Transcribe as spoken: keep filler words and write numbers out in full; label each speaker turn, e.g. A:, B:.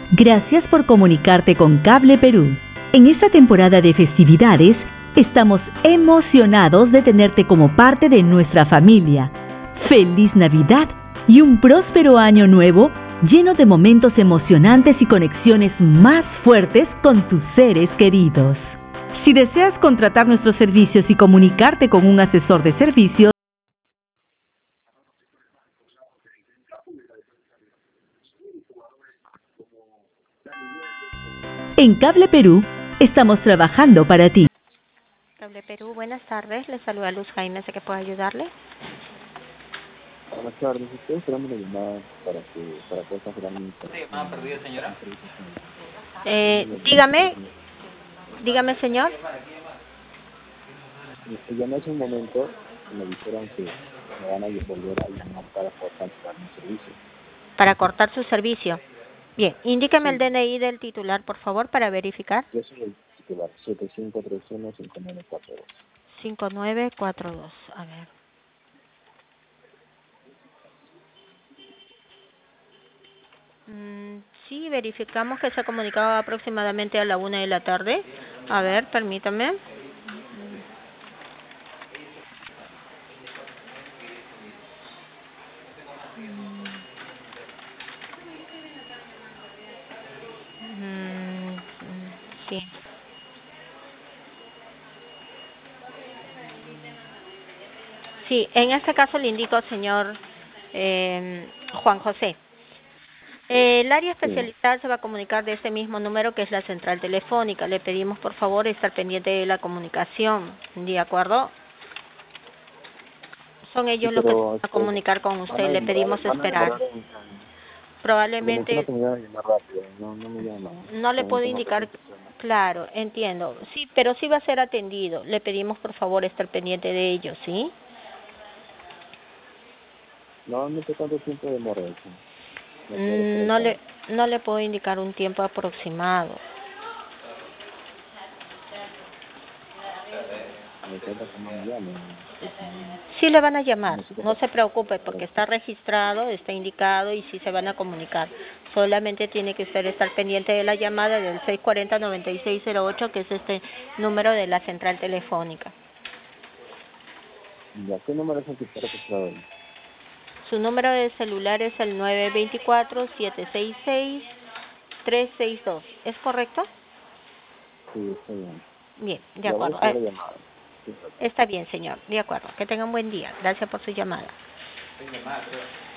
A: Gracias por comunicarte con Cable Perú. En esta temporada de festividades, estamos emocionados de tenerte como parte de nuestra familia. ¡Feliz Navidad y un próspero año nuevo lleno de momentos emocionantes y conexiones más fuertes con tus seres queridos! Si deseas contratar nuestros servicios y comunicarte con un asesor de servicios, en Cable Perú estamos trabajando para ti.
B: Cable Perú, buenas tardes. Les saluda Luz Jaime, ¿sé que puedo ayudarle?
C: Buenas tardes, estoy esperando una llamada para que para poder cancelar mi
D: llamada perdida, señora?
B: Eh, dígame, dígame, señor.
C: Me llamé hace un momento y me dijeron que me van a volver a llamar para poder cancelar mi servicio.
B: Para cortar su servicio. Bien, indíqueme
C: Sí.
B: el D N I del titular, por favor, para verificar.
C: Yo soy el titular, siete cinco tres uno cinco nueve cuatro dos.
B: cinco nueve cuatro dos, a ver. Mm, sí, verificamos que se ha comunicado aproximadamente a la una de la tarde. A ver, permítame. Mm, sí. Sí, en este caso le indico, señor eh, Juan José. Eh, el área
C: Sí.
B: especializada se va a comunicar de ese mismo número que es la central telefónica. Le pedimos, por favor, estar pendiente de la comunicación, ¿de acuerdo? Son ellos
C: Sí,
B: los que se
C: pero
B: van a
C: este,
B: comunicar con
C: van
B: usted.
C: a
B: Le
C: demorar,
B: pedimos
C: van a
B: esperar.
C: demorar en, en porque me dijeron
B: Probablemente
C: que me iban a llamar rápido, no, no me llaman.
B: no le
C: También
B: puedo
C: tengo
B: indicar,
C: presentaciones.
B: claro, entiendo. Sí, pero sí va a ser atendido. Le pedimos, por favor, estar pendiente de ellos, ¿sí?
C: Normalmente cuánto tiempo demora eso. Me puedo
B: Mm, No
C: preguntar.
B: le, no le puedo indicar un tiempo aproximado.
C: Me cuenta que no me llamen. Pues, no,
B: Sí le van a llamar,
C: no sé qué
B: no se preocupe
C: pasa.
B: porque está registrado, está indicado y sí se van a comunicar. Solamente tiene que usted estar pendiente de la llamada del seis cuatro cero, nueve seis cero ocho, que es este número de la central telefónica.
C: Ya, ¿qué número es el que está registrado ahí?
B: Su número de celular es el nueve dos cuatro, siete seis seis, tres seis dos, ¿es correcto?
C: Sí, está bien.
B: Bien, de
C: Ya voy a
B: acuerdo.
C: hacer
B: Eh,
C: la llamada. Sí, está bien.
B: está bien, señor, de acuerdo. Que tenga un buen día. Gracias por su llamada.
D: Sí, llamada, creo.